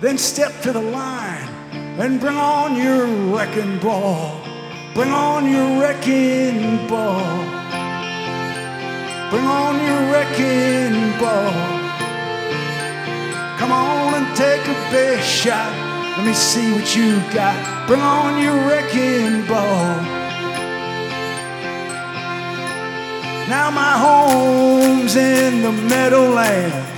then step to the line and bring on your wrecking ball. Bring on your wrecking ball. Bring on your wrecking ball. Come on and take a base shot. Let me see what you got. Bring on your wrecking ball. Now my home's in the Meadowlands.